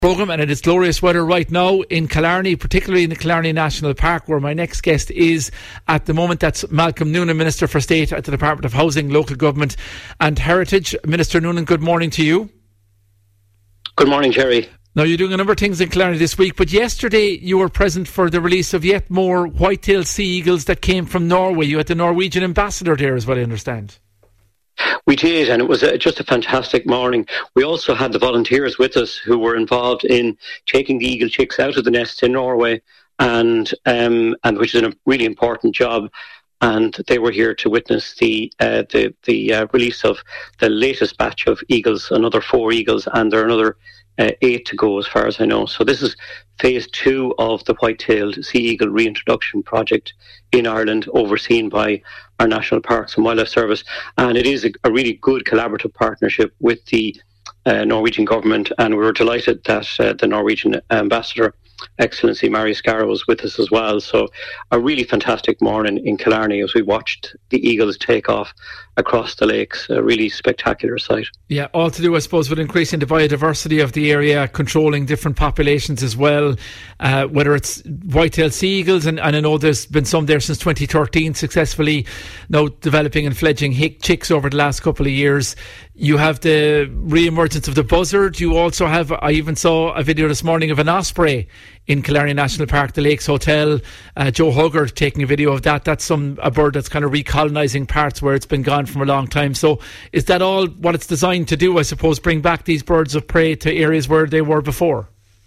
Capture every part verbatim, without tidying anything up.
Programme, and it is glorious weather right now in Killarney, particularly in the Killarney National Park, where my next guest is at the moment. That's Malcolm Noonan, Minister for State at the Department of Housing, Local Government and Heritage. Minister Noonan, good morning to you. Good morning, Jerry. Now, you're doing a number of things in Killarney this week, but yesterday you were present for the release of yet more white-tailed sea eagles that came from Norway. You had the Norwegian ambassador there, is what I understand. We did, and it was a, just a fantastic morning. We also had the volunteers with us who were involved in taking the eagle chicks out of the nests in Norway, and um, and which is a really important job. And they were here to witness the uh, the the uh, release of the latest batch of eagles, another four eagles, and there are another uh, eight to go, as far as I know. So this is phase two of the white-tailed sea eagle reintroduction project in Ireland, overseen by our National Parks and Wildlife Service, and it is a, a really good collaborative partnership with the uh, Norwegian government, and we were delighted that uh, the Norwegian ambassador, Excellency Mari Scarrow, was with us as well. So a really fantastic morning in Killarney as we watched the eagles take off across the lakes. A really spectacular sight. Yeah, all to do, I suppose, with increasing the biodiversity of the area, controlling different populations as well, uh, whether it's white-tailed sea eagles, and, and I know there's been some there since twenty thirteen, successfully now developing and fledging hick chicks over the last couple of years. You have the re-emergence of the buzzard. You also have, I even saw a video this morning of an osprey in Killarney National Park, the Lakes Hotel. Uh, Joe Hugger taking a video of that. That's some a bird that's kind of recolonising parts where it's been gone from a long time. So is that all what it's designed to do, I suppose, bring back these birds of prey to areas where they were before?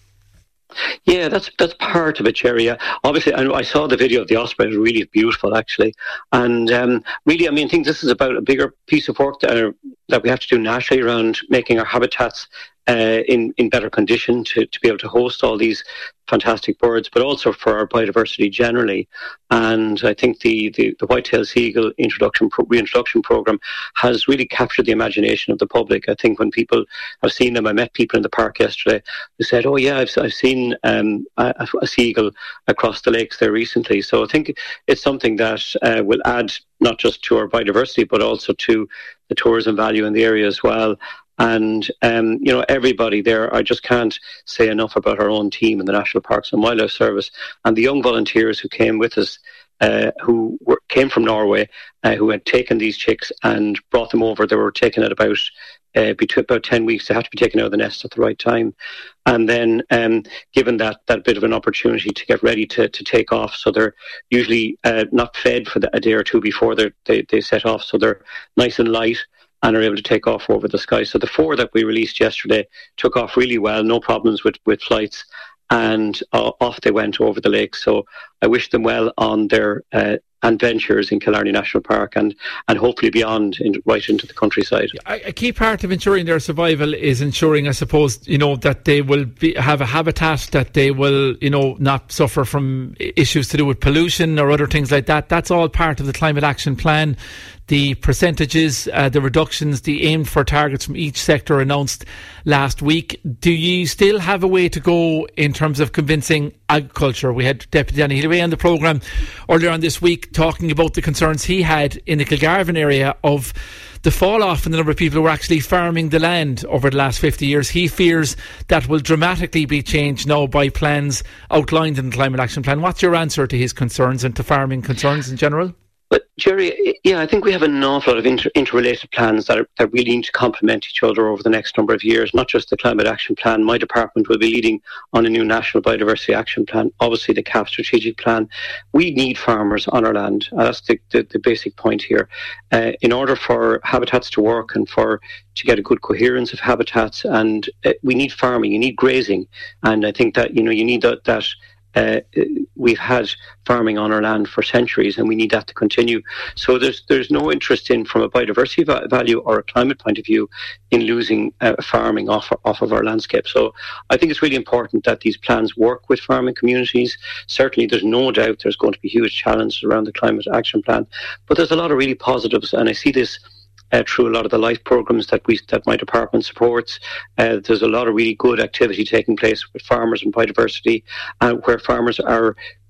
Yeah, that's that's part of it, Jerry. Uh, obviously, I, I saw the video of the osprey. It was really beautiful, actually. And um, really, I mean, I think this is about a bigger piece of work that, uh, that we have to do nationally around making our habitats uh, in, in better condition to, to be able to host all these fantastic birds, but also for our biodiversity generally. And I think the, the, the white-tailed sea eagle introduction pro- reintroduction program has really captured the imagination of the public. I think when people have seen them, I met people in the park yesterday who said, oh yeah, I've, I've seen um, a, a sea eagle across the lakes there recently. So I think it's something that uh, will add not just to our biodiversity, but also to the tourism value in the area as well. And, um, you know, everybody there, I just can't say enough about our own team in the National Parks and Wildlife Service and the young volunteers who came with us, uh, who were, came from Norway, uh, who had taken these chicks and brought them over. They were taken at about uh, between about ten weeks. They had to be taken out of the nest at the right time. And then um, given that, that bit of an opportunity to get ready to, to take off. So they're usually uh, not fed for the, a day or two before they they set off. So they're nice and light and are able to take off over the sky. So the four that we released yesterday took off really well, no problems with, with flights, and uh, off they went over the lake. So I wish them well on their uh, adventures in Killarney National Park and, and hopefully beyond, in, right into the countryside. A key part of ensuring their survival is ensuring, I suppose, you know, that they will be, have a habitat, that they will, you know, not suffer from issues to do with pollution or other things like that. That's all part of the Climate Action Plan. The percentages, uh, the reductions, the aim for targets from each sector announced last week. Do you still have a way to go in terms of convincing agriculture? We had Deputy Danny Healy on the programme earlier on this week talking about the concerns he had in the Kilgarvan area of the fall off in the number of people who were actually farming the land over the last fifty years. He fears that will dramatically be changed now by plans outlined in the Climate Action Plan. What's your answer to his concerns and to farming concerns in general? But Jerry, yeah, I think we have an awful lot of inter- interrelated plans that, are, that really need to complement each other over the next number of years, not just the Climate Action Plan. My department will be leading on a new National Biodiversity Action Plan, obviously the C A P Strategic Plan. We need farmers on our land. Uh, that's the, the, the basic point here. Uh, in order for habitats to work and for to get a good coherence of habitats, and uh, we need farming, you need grazing. And I think that, you know, you need that... that Uh, we've had farming on our land for centuries, and we need that to continue. So there's there's no interest in, from a biodiversity va- value or a climate point of view, in losing uh, farming off off of our landscape. So I think it's really important that these plans work with farming communities. Certainly, there's no doubt there's going to be huge challenges around the Climate Action Plan, but there's a lot of really positives, and I see this Uh, through a lot of the life programs that we that my department supports. Uh, there's a lot of really good activity taking place with farmers and biodiversity, uh, where farmers are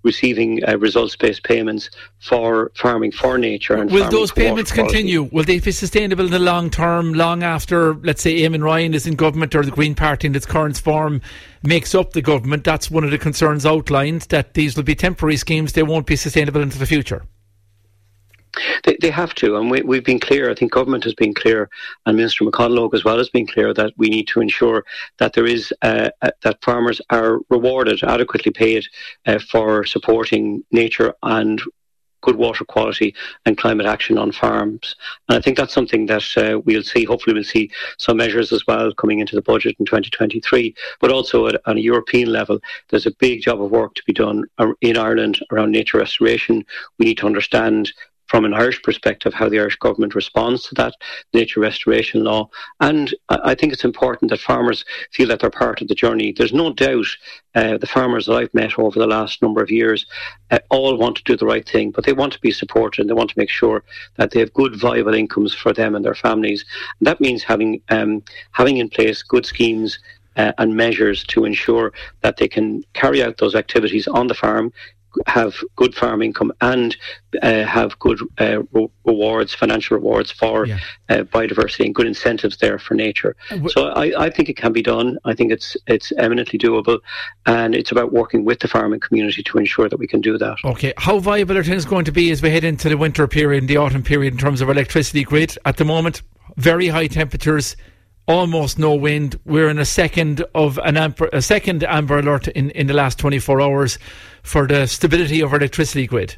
receiving uh, results-based payments for farming for nature. And will those payments continue? Will they be sustainable in the long term, long after, let's say, Eamon Ryan is in government, or the Green Party in its current form makes up the government? That's one of the concerns outlined, that these will be temporary schemes, they won't be sustainable into the future. They, they have to, and we, we've been clear. I think government has been clear, and Minister McConalogue as well has been clear, that we need to ensure that there is uh, uh, that farmers are rewarded, adequately paid uh, for supporting nature and good water quality and climate action on farms. And I think that's something that uh, we'll see. Hopefully, we'll see some measures as well coming into the budget in twenty twenty-three. But also at, on a European level, there's a big job of work to be done in Ireland around nature restoration. We need to understand, from an Irish perspective, how the Irish government responds to that nature restoration law. And I think it's important that farmers feel that they're part of the journey. There's no doubt uh, the farmers that I've met over the last number of years uh, all want to do the right thing, but they want to be supported, and they want to make sure that they have good, viable incomes for them and their families. And that means having um, having in place good schemes uh, and measures to ensure that they can carry out those activities on the farm, have good farm income, and uh, have good uh, re- rewards, financial rewards for yeah. uh, biodiversity, and good incentives there for nature. W- so I, I think it can be done. I think it's it's eminently doable, and it's about working with the farming community to ensure that we can do that. Okay, how viable are things going to be as we head into the winter period and the autumn period in terms of electricity grid? At the moment, very high temperatures, almost no wind. We're in a second of an amber, a second amber alert in, in the last twenty-four hours for the stability of our electricity grid.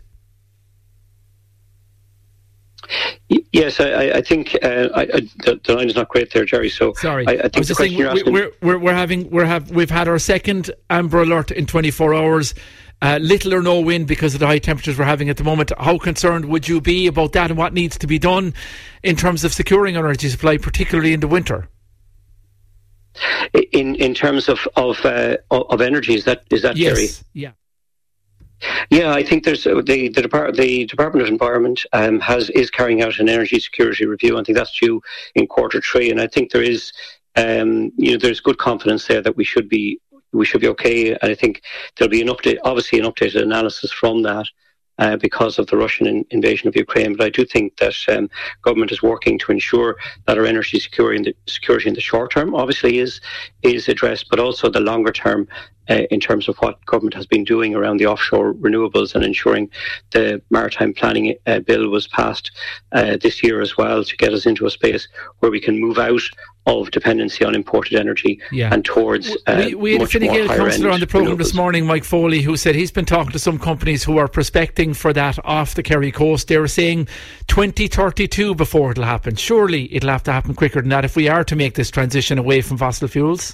Yes, I, I think uh, I, I, the, the line is not great there, Jerry. So sorry, I, I think I was the just saying we're, we're, we're, we're having we're have we've had our second amber alert in twenty-four hours. Uh, little or no wind because of the high temperatures we're having at the moment. How concerned would you be about that, and what needs to be done in terms of securing our energy supply, particularly in the winter? In in terms of of uh, of energy, is that is that yes. Jerry? Yeah. Yeah, I think there's uh, the the, Depart- the Department of Environment um, has is carrying out an energy security review. I think that's due in quarter three, and I think there is um, you know there's good confidence there that we should be we should be okay. And I think there'll be an update, obviously an updated analysis from that. Uh, because of the Russian in, invasion of Ukraine. But I do think that um, government is working to ensure that our energy security in the, security in the short term obviously is is addressed, but also the longer term uh, in terms of what government has been doing around the offshore renewables and ensuring the maritime planning uh, bill was passed uh, this year as well, to get us into a space where we can move out of dependency on imported energy yeah. and towards uh, we, we had much a Fine Gael councillor on the programme renewables. This morning, Mike Foley, who said he's been talking to some companies who are prospecting for that off the Kerry coast. They were saying twenty thirty-two before it'll happen. Surely it'll have to happen quicker than that if we are to make this transition away from fossil fuels.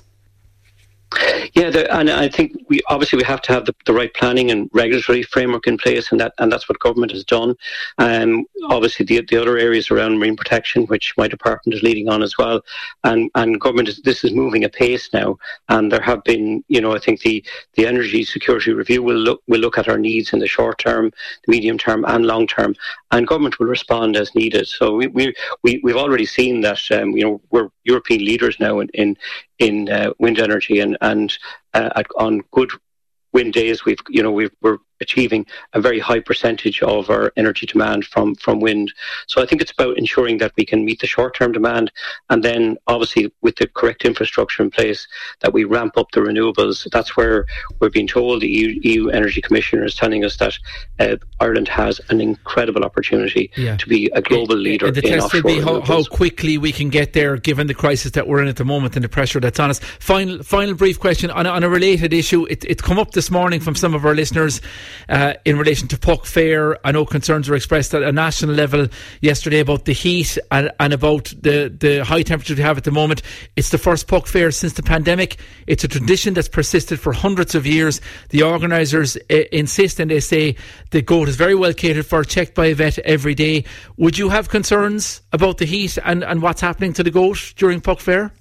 Yeah, the, and I think we obviously we have to have the, the right planning and regulatory framework in place, and that and that's what government has done. Um, obviously, the the other areas around marine protection, which my department is leading on as well, and and government is this is moving at pace now. And there have been, you know, I think the, the energy security review will look will look at our needs in the short term, the medium term, and long term, and government will respond as needed. So we we, we we've already seen that um, you know we're European leaders now in in, in uh, wind energy, and and uh, at, on good wind days we've you know we've, we're achieving a very high percentage of our energy demand from, from wind. So I think it's about ensuring that we can meet the short-term demand, and then obviously with the correct infrastructure in place that we ramp up the renewables. That's where we're being told, the E U, E U Energy Commissioner is telling us that uh, Ireland has an incredible opportunity yeah. to be a global leader the in test offshore will be how, renewables. how quickly we can get there given the crisis that we're in at the moment and the pressure that's on us. Final final brief question on a, on a related issue. It, it's come up this morning from some of our listeners Uh, in relation to Puck Fair. I know concerns were expressed at a national level yesterday about the heat and, and about the, the high temperatures we have at the moment. It's the first Puck Fair since the pandemic. It's a tradition that's persisted for hundreds of years. The organisers uh, insist, and they say the goat is very well catered for, checked by a vet every day. Would you have concerns about the heat and, and what's happening to the goat during Puck Fair?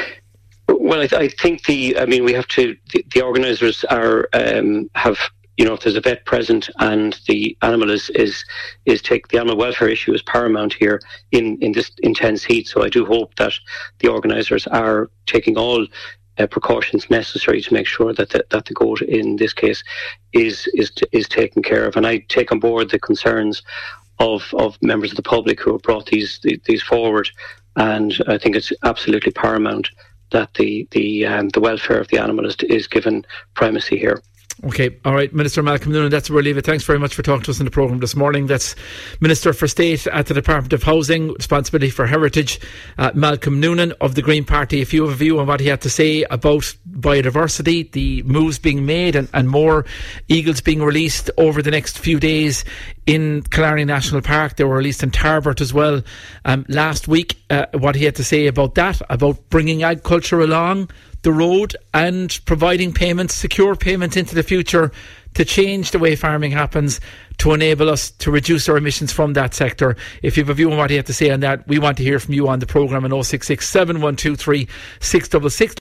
Well, I, th- I think the, I mean, we have to, the, the organisers are, um, have, you know, if there's a vet present and the animal is, is, is take the animal welfare issue is paramount here in, in this intense heat. So I do hope that the organisers are taking all uh, precautions necessary to make sure that the, that the goat in this case is is is taken care of. And I take on board the concerns of of members of the public who have brought these these forward, and I think it's absolutely paramount that the the um, the welfare of the animal is, is given primacy here. Okay, all right, Minister Malcolm Noonan, that's where we'll leave it. Thanks very much for talking to us in the programme this morning. That's Minister for State at the Department of Housing, responsibility for heritage, uh, Malcolm Noonan of the Green Party. If you have a view on what he had to say about biodiversity, the moves being made and, and more eagles being released over the next few days in Killarney National Park. They were released in Tarbert as well um, last week. Uh, what he had to say about that, about bringing agriculture along the road and providing payments, secure payments into the future to change the way farming happens, to enable us to reduce our emissions from that sector. If you have a view on what he had to say on that, we want to hear from you on the programme on oh six six, seven one two three, six six six.